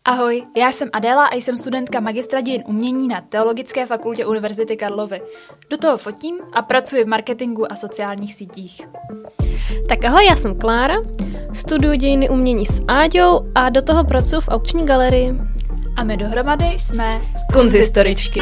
Ahoj, já jsem Adéla a jsem studentka magistra dějin umění na Teologické fakultě Univerzity Karlovy. Do toho fotím a pracuji v marketingu a sociálních sítích. Tak ahoj, já jsem Klára, studuji dějiny umění s Áďou a do toho pracuji v aukční galerii. A my dohromady jsme Kunzhistoričky.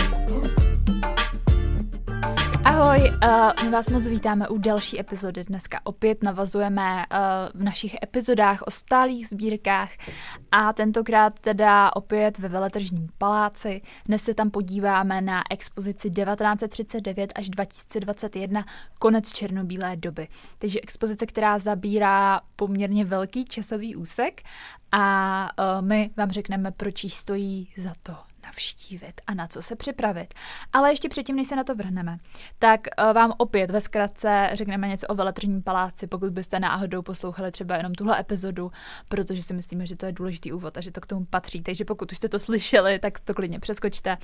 Ahoj, my vás moc vítáme u další epizody. Dneska opět navazujeme v našich epizodách o stálých sbírkách a tentokrát teda opět ve Veletržním paláci. Dnes se tam podíváme na expozici 1939 až 2021 Konec černobílé doby. Takže expozice, která zabírá poměrně velký časový úsek a my vám řekneme, proč jí stojí za to navštívit a na co se připravit. Ale ještě předtím, než se na to vrhneme, tak vám opět ve zkratce řekneme něco o Veletržním paláci, pokud byste náhodou poslouchali třeba jenom tuhle epizodu, protože si myslíme, že to je důležitý úvod a že to k tomu patří. Takže pokud už jste to slyšeli, tak to klidně přeskočte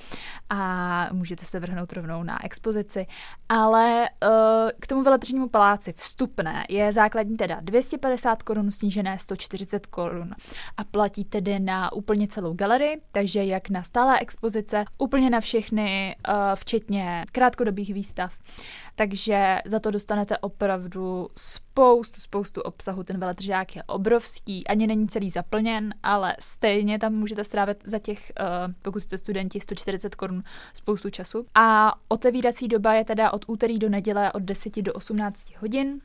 a můžete se vrhnout rovnou na expozici. Ale k tomu Veletržnímu paláci vstupné je základní teda 250 korun, snížené 140 korun a platí tedy na úplně celou galerii, takže jak na stálé expozice, úplně na všechny, včetně krátkodobých výstav. Takže za to dostanete opravdu spoustu obsahu. Ten veletržák je obrovský, ani není celý zaplněn, ale stejně tam můžete strávit za těch, pokud jste studenti, 140 korun spoustu času. A otevírací doba je teda od úterý do neděle od 10 do 18 hodin,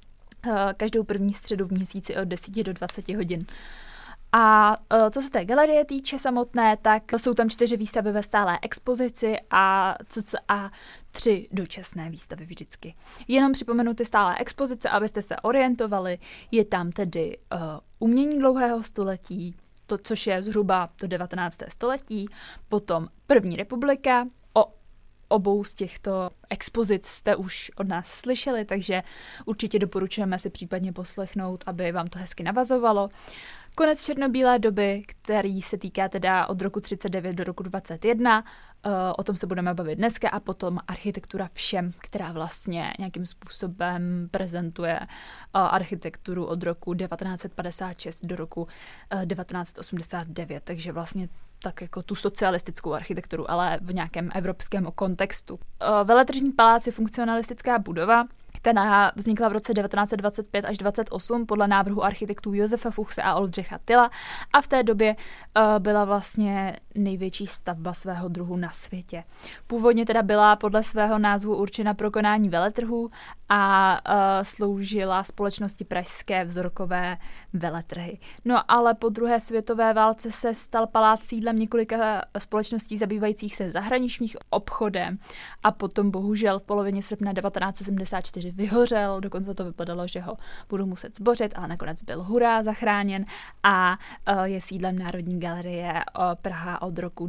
každou první středu v měsíci od 10 do 20 hodin. A co se té galerie týče samotné, tak jsou tam 4 výstavy ve stálé expozici a cca 3 dočasné výstavy vždycky. Jenom připomenu ty stálé expozice, abyste se orientovali. Je tam tedy umění dlouhého století, to, což je zhruba do 19. století, potom první republika. O obou z těchto expozic jste už od nás slyšeli, takže určitě doporučujeme si případně poslechnout, aby vám to hezky navazovalo. Konec černobílé doby, který se týká teda od roku 39 do roku 21, o tom se budeme bavit dneska, a potom architektura všem, která vlastně nějakým způsobem prezentuje architekturu od roku 1956 do roku 1989, takže vlastně tak jako tu socialistickou architekturu, ale v nějakém evropském kontextu. Veletržní palác je funkcionalistická budova, která vznikla v roce 1925 až 28 podle návrhu architektů Josefa Fuchse a Oldřicha Tyla a v té době byla vlastně největší stavba svého druhu na světě. Původně teda byla podle svého názvu určena pro konání veletrhů a sloužila společnosti Pražské vzorkové veletrhy. No ale po druhé světové válce se stal palác sídlem několika společností zabývajících se zahraničních obchodem a potom bohužel v polovině srpna 1974 vyhořel, dokonce to vypadalo, že ho budou muset zbořit, ale nakonec byl hurá zachráněn a je sídlem Národní galerie Praha od roku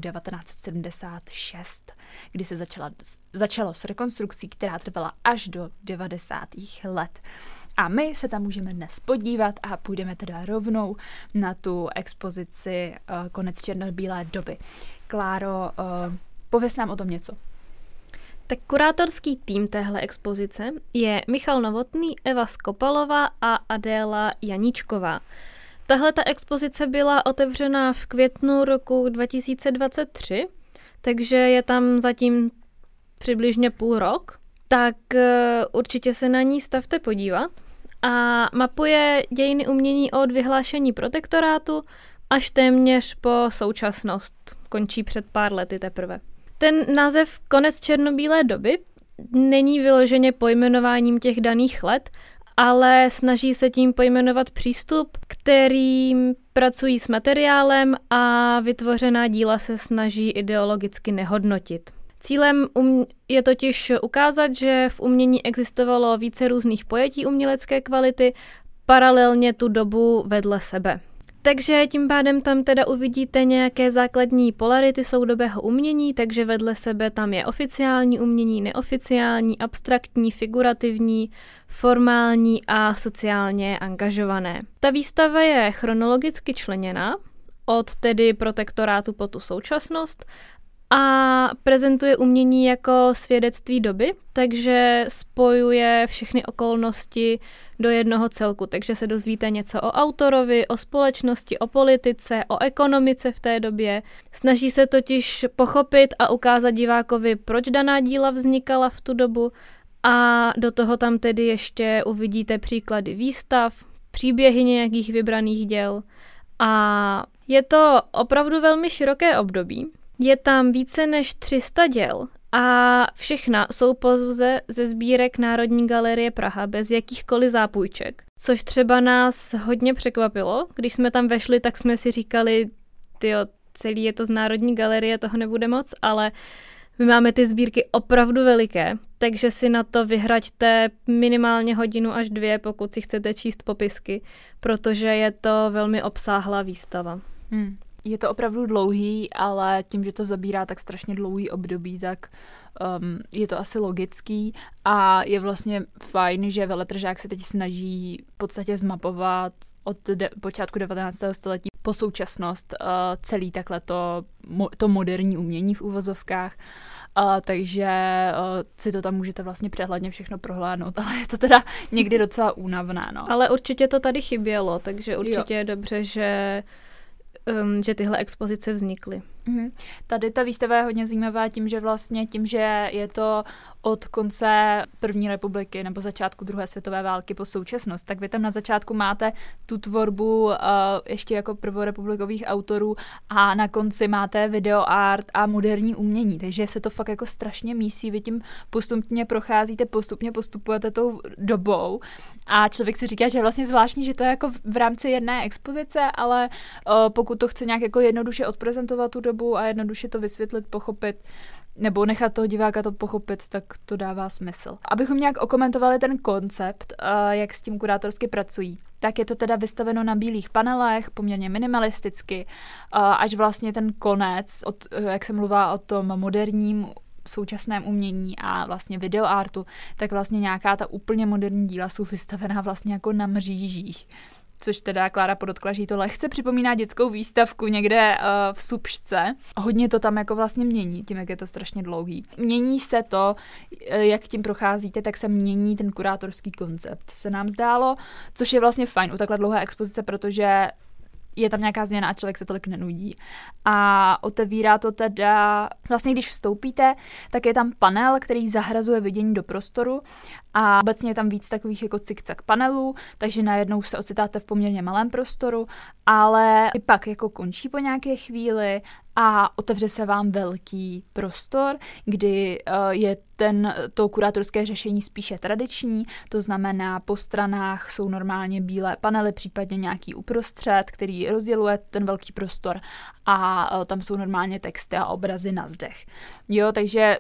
1976, kdy se začalo s rekonstrukcí, která trvala až do 90. let. A my se tam můžeme dnes podívat a půjdeme teda rovnou na tu expozici Konec černobílé doby. Kláro, pověz nám o tom něco. Tak kurátorský tým téhle expozice je Michal Novotný, Eva Skopalová a Adéla Janíčková. Tahle ta expozice byla otevřena v květnu roku 2023, takže je tam zatím přibližně půl rok, tak určitě se na ní stavte podívat. A mapuje dějiny umění od vyhlášení protektorátu až téměř po současnost. Končí před pár lety teprve. Ten název Konec černobílé doby není vyloženě pojmenováním těch daných let, ale snaží se tím pojmenovat přístup, kterým pracují s materiálem a vytvořená díla se snaží ideologicky nehodnotit. Cílem je totiž ukázat, že v umění existovalo více různých pojetí umělecké kvality, paralelně tu dobu vedle sebe. Takže tím pádem tam teda uvidíte nějaké základní polarity soudobého umění, takže vedle sebe tam je oficiální umění, neoficiální, abstraktní, figurativní, formální a sociálně angažované. Ta výstava je chronologicky členěná od tedy protektorátu po tu současnost a prezentuje umění jako svědectví doby, takže spojuje všechny okolnosti do jednoho celku, takže se dozvíte něco o autorovi, o společnosti, o politice, o ekonomice v té době. Snaží se totiž pochopit a ukázat divákovi, proč daná díla vznikala v tu dobu, a do toho tam tedy ještě uvidíte příklady výstav, příběhy nějakých vybraných děl. A je to opravdu velmi široké období. Je tam více než 300 děl a všechna jsou pouze ze sbírek Národní galerie Praha bez jakýchkoliv zápůjček. Což třeba nás hodně překvapilo. Když jsme tam vešli, tak jsme si říkali, celý je to z Národní galerie, toho nebude moc, ale my máme ty sbírky opravdu veliké, takže si na to vyhraďte minimálně 1 hodinu až 2, pokud si chcete číst popisky, protože je to velmi obsáhlá výstava. Je to opravdu dlouhý, ale tím, že to zabírá tak strašně dlouhý období, tak je to asi logický a je vlastně fajn, že veletržák se teď snaží v podstatě zmapovat od počátku 19. století po současnost celý takhle to moderní umění v uvozovkách. Takže si to tam můžete vlastně přehledně všechno prohlédnout, ale je to teda někdy docela únavné. No. Ale určitě to tady chybělo, takže určitě je dobře, že tyhle expozice vznikly. Tady ta výstava je hodně zajímavá tím, že je to od konce první republiky nebo začátku druhé světové války po současnost, tak vy tam na začátku máte tu tvorbu ještě jako prvorepublikových autorů a na konci máte videoart a moderní umění, takže se to fakt jako strašně mísí, vy tím postupně procházíte, postupně postupujete tou dobou a člověk si říká, že je vlastně zvláštní, že to je jako v rámci jedné expozice, ale pokud to chce nějak jako jednoduše odprezentovat tu dobu a jednoduše to vysvětlit, pochopit, nebo nechat toho diváka to pochopit, tak to dává smysl. Abychom nějak okomentovali ten koncept, jak s tím kurátorsky pracují, tak je to teda vystaveno na bílých panelech, poměrně minimalisticky, až vlastně ten konec, jak se mluvá o tom moderním současném umění a vlastně videoartu, tak vlastně nějaká ta úplně moderní díla jsou vystavená vlastně jako na mřížích. Což teda Klára podotkla, že jí to lehce připomíná dětskou výstavku někde v Subšce. Hodně to tam jako vlastně mění, tím, jak je to strašně dlouhý. Mění se to, jak tím procházíte, tak se mění ten kurátorský koncept, se nám zdálo, což je vlastně fajn u takhle dlouhé expozice, protože je tam nějaká změna a člověk se tolik nenudí. A otevírá to teda, vlastně když vstoupíte, tak je tam panel, který zahrazuje vidění do prostoru a obecně je tam víc takových jako cikcak panelů, takže najednou se ocitáte v poměrně malém prostoru, ale i pak jako končí po nějaké chvíli a otevře se vám velký prostor, kdy je to kurátorské řešení spíše tradiční, to znamená po stranách jsou normálně bílé panely, případně nějaký uprostřed, který rozděluje ten velký prostor a tam jsou normálně texty a obrazy na zdech. Jo, takže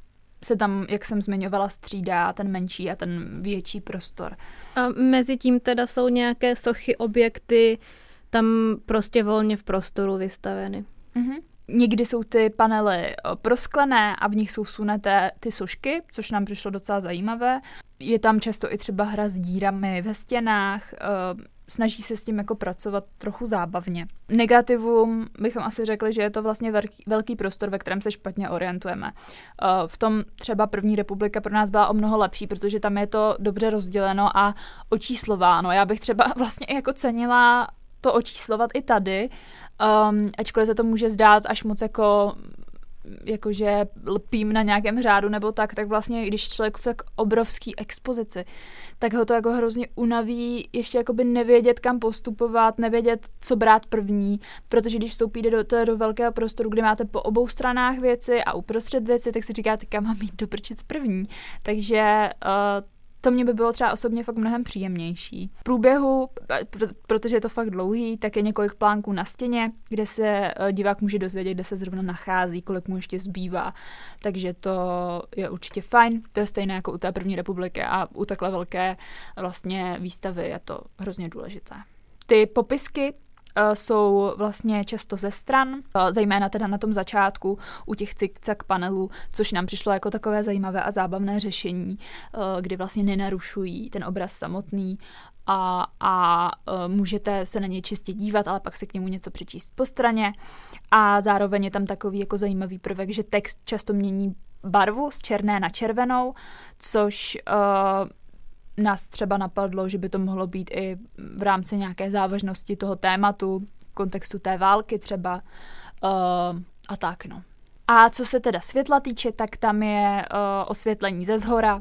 se tam, jak jsem zmiňovala, střídá ten menší a ten větší prostor. A mezi tím teda jsou nějaké sochy, objekty tam prostě volně v prostoru vystaveny. Mhm. Někdy jsou ty panely prosklené a v nich jsou vsunuté ty sošky, což nám přišlo docela zajímavé. Je tam často i třeba hra s dírami ve stěnách, snaží se s tím jako pracovat trochu zábavně. Negativum bychom asi řekli, že je to vlastně velký prostor, ve kterém se špatně orientujeme. V tom třeba první republika pro nás byla o mnoho lepší, protože tam je to dobře rozděleno a očíslováno. Já bych třeba vlastně jako cenila to očíslovat i tady, ačkoliv se to může zdát až moc jakože lpím na nějakém řádu nebo tak vlastně, když člověk v tak obrovský expozici, tak ho to jako hrozně unaví ještě jakoby nevědět, kam postupovat, nevědět, co brát první, protože když vstoupíte do velkého prostoru, kde máte po obou stranách věci a uprostřed věci, tak si říkáte, kam mám jít do prčic první. Takže to mě by bylo třeba osobně fakt mnohem příjemnější. V průběhu, protože je to fakt dlouhý, tak je několik plánků na stěně, kde se divák může dozvědět, kde se zrovna nachází, kolik mu ještě zbývá. Takže to je určitě fajn. To je stejné jako u té první republiky a u takhle velké vlastně výstavy je to hrozně důležité. Ty popisky jsou vlastně často ze stran, zejména teda na tom začátku u těch cikcak panelů, což nám přišlo jako takové zajímavé a zábavné řešení, kdy vlastně nenarušují ten obraz samotný a můžete se na něj čistě dívat, ale pak si k němu něco přečíst po straně. A zároveň je tam takový jako zajímavý prvek, že text často mění barvu z černé na červenou, což nás třeba napadlo, že by to mohlo být i v rámci nějaké závažnosti toho tématu, v kontextu té války třeba a tak, no. A co se teda světla týče, tak tam je osvětlení ze zhora.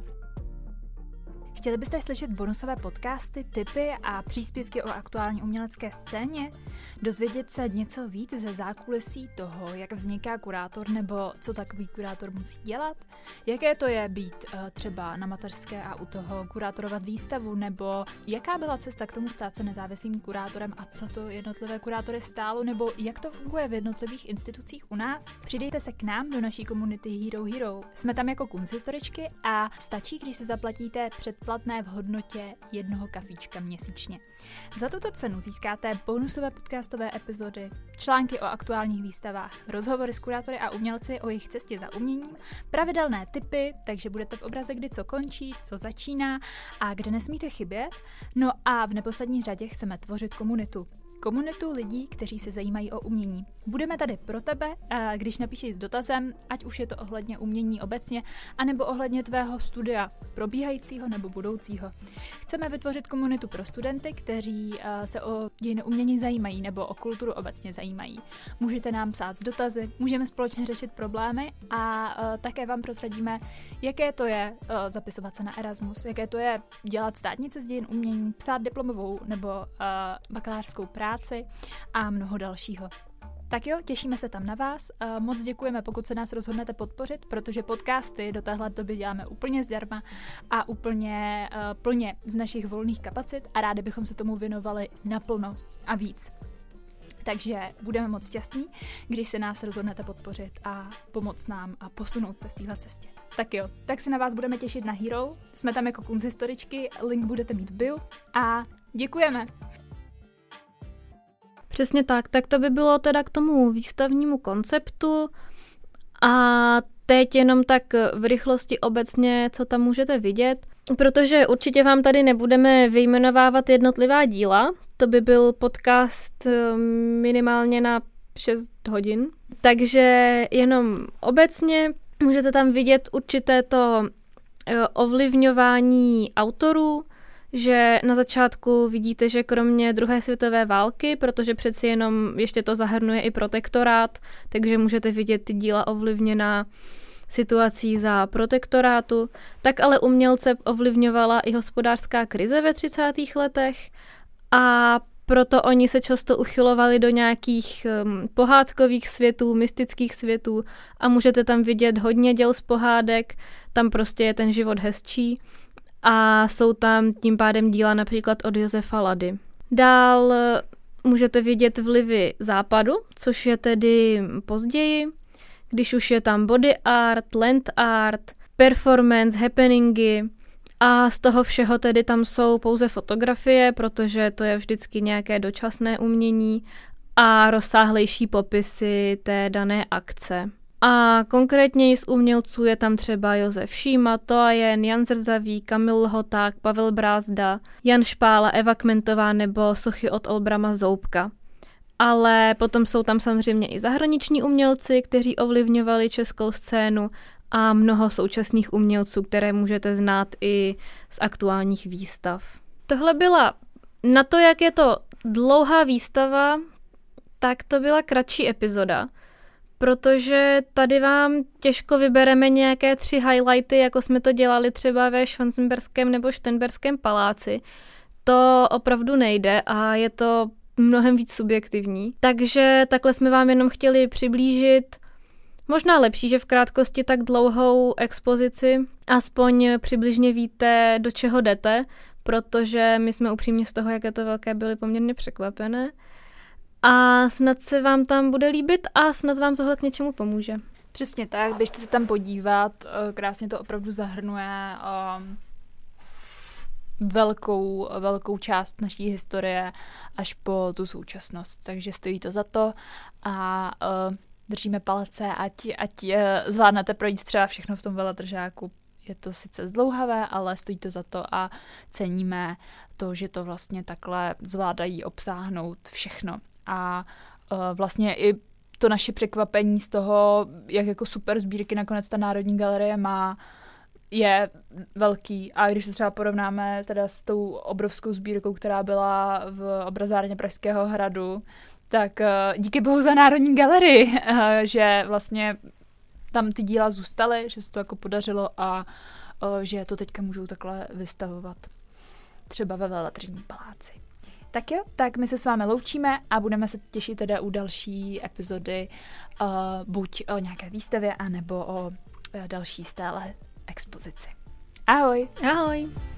Chtěli byste slyšet bonusové podcasty, tipy a příspěvky o aktuální umělecké scéně? Dozvědět se něco víc ze zákulisí toho, jak vzniká kurátor nebo co takový kurátor musí dělat? Jaké to je být třeba na mateřské a u toho kurátorovat výstavu? Nebo jaká byla cesta k tomu stát se nezávislým kurátorem a co to jednotlivé kurátory stálo? Nebo jak to funguje v jednotlivých institucích u nás? Přidejte se k nám do naší komunity Hero Hero. Jsme tam jako kunsthistoričky a stačí, když si zaplatíte předplatné v hodnotě 1 kafíčka měsíčně. Za tuto cenu získáte bonusové podcastové epizody, články o aktuálních výstavách, rozhovory s kurátory a umělci o jejich cestě za uměním, pravidelné tipy, takže budete v obraze, kdy co končí, co začíná a kde nesmíte chybět. No a v neposlední řadě chceme tvořit komunitu. Komunitu lidí, kteří se zajímají o umění. Budeme tady pro tebe, když napíšeš s dotazem, ať už je to ohledně umění obecně, anebo ohledně tvého studia, probíhajícího nebo budoucího. Chceme vytvořit komunitu pro studenty, kteří se o dějiny umění zajímají nebo o kulturu obecně zajímají. Můžete nám psát s dotazy, můžeme společně řešit problémy a také vám prozradíme, jaké to je zapisovat se na Erasmus, jaké to je dělat státnice z dějin umění, psát diplomovou nebo bakalářskou práci a mnoho dalšího. Tak jo, těšíme se tam na vás. Moc děkujeme, pokud se nás rozhodnete podpořit, protože podcasty do téhle doby děláme úplně zdarma a úplně plně z našich volných kapacit a rádi bychom se tomu věnovali naplno a víc. Takže budeme moc šťastní, když se nás rozhodnete podpořit a pomoct nám a posunout se v téhle cestě. Tak jo, tak se na vás budeme těšit na Hero. Jsme tam jako kunsthistoričky, link budete mít v bio a děkujeme. Přesně tak to by bylo teda k tomu výstavnímu konceptu a teď jenom tak v rychlosti obecně, co tam můžete vidět, protože určitě vám tady nebudeme vyjmenovávat jednotlivá díla, to by byl podcast minimálně na 6 hodin, takže jenom obecně můžete tam vidět určité to ovlivňování autorů, že na začátku vidíte, že kromě druhé světové války, protože přeci jenom ještě to zahrnuje i protektorát, takže můžete vidět ty díla ovlivněná situací za protektorátu, tak ale umělce ovlivňovala i hospodářská krize ve 30. letech a proto oni se často uchylovali do nějakých pohádkových světů, mystických světů a můžete tam vidět hodně děl z pohádek, tam prostě je ten život hezčí. A jsou tam tím pádem díla například od Josefa Lady. Dál můžete vidět vlivy západu, což je tedy později, když už je tam body art, land art, performance, happeningy a z toho všeho tedy tam jsou pouze fotografie, protože to je vždycky nějaké dočasné umění a rozsáhlejší popisy té dané akce. A konkrétně z umělců je tam třeba Josef Šíma, Toajen, Jan Zrzavý, Kamil Lhoták, Pavel Brázda, Jan Špála, Eva Kmentová nebo sochy od Olbrama Zoubka. Ale potom jsou tam samozřejmě i zahraniční umělci, kteří ovlivňovali českou scénu a mnoho současných umělců, které můžete znát i z aktuálních výstav. Tohle byla, na to, jak je to dlouhá výstava, tak to byla kratší epizoda, protože tady vám těžko vybereme nějaké 3 highlighty, jako jsme to dělali třeba ve Schwarzenberském nebo Šternberském paláci. To opravdu nejde a je to mnohem víc subjektivní. Takže takhle jsme vám jenom chtěli přiblížit možná lepší, že v krátkosti tak dlouhou expozici aspoň přibližně víte, do čeho jdete, protože my jsme upřímně z toho, jak je to velké, byli poměrně překvapené. A snad se vám tam bude líbit a snad vám tohle k něčemu pomůže. Přesně tak, běžte se tam podívat, krásně to opravdu zahrnuje velkou část naší historie až po tu současnost, takže stojí to za to a držíme palce, ať zvládnete projít třeba všechno v tom veletržáku. je to sice zdlouhavé, ale stojí to za to a ceníme to, že to vlastně takhle zvládají obsáhnout všechno. A vlastně i to naše překvapení z toho, jak jako super sbírky nakonec ta Národní galerie má, je velký. A když to třeba porovnáme teda s tou obrovskou sbírkou, která byla v obrazárně Pražského hradu, tak díky bohu za Národní galerii, že vlastně tam ty díla zůstaly, že se to jako podařilo a že to teďka můžou takhle vystavovat třeba ve Veletržním paláci. Tak jo, tak my se s vámi loučíme a budeme se těšit teda u další epizody, buď o nějaké výstavě, anebo o další stále expozici. Ahoj! Ahoj!